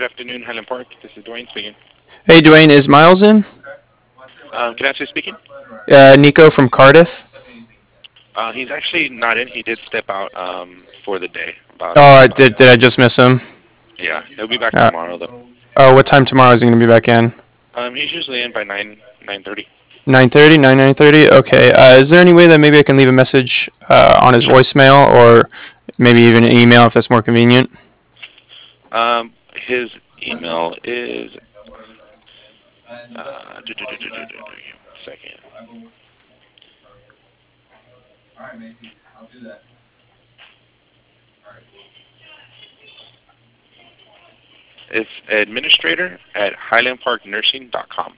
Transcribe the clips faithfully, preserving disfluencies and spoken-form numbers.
good afternoon, Highland Park. This is Dwayne speaking. Hey, Dwayne, is Miles in? Um, can I ask who's speaking? Uh, Nico from Cardiff. Uh, he's actually not in. He did step out um, for the day. About, Oh, I about did. Did I just miss him? yeah, he'll be back Uh, tomorrow though. oh, what time tomorrow is he going to be back in? Um, he's usually in by nine nine thirty. nine thirty, nine nine thirty. Okay. Uh, is there any way that maybe I can leave a message uh, on his Sure. voicemail, or maybe even an email if that's more convenient? Um, his email is uh, do, do, do, do, do, do, do, second. It's administrator at highland park nursing dot com.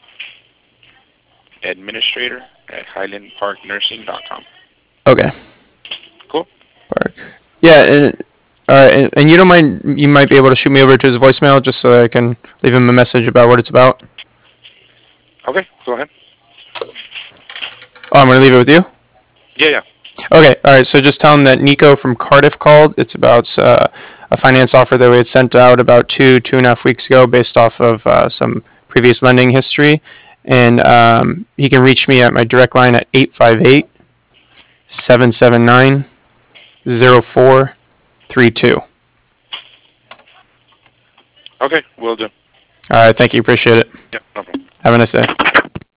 Administrator at highland park nursing dot com. Okay. Cool. Park. Yeah. And, all right. And, and you don't mind? You might be able to shoot me over to his voicemail just so I can leave him a message about what it's about. Okay, go ahead. Oh, I'm going to leave it with you. Yeah, yeah. Okay, all right. So just tell him that Nico from Cardiff called. It's about uh, a finance offer that we had sent out about two, two and a half weeks ago, based off of uh, some previous lending history. And um, he can reach me at my direct line at eight five eight, seven seven nine, zero four three two. Okay, will do. All right, thank you. Appreciate it. Yeah, no problem. Have a nice day.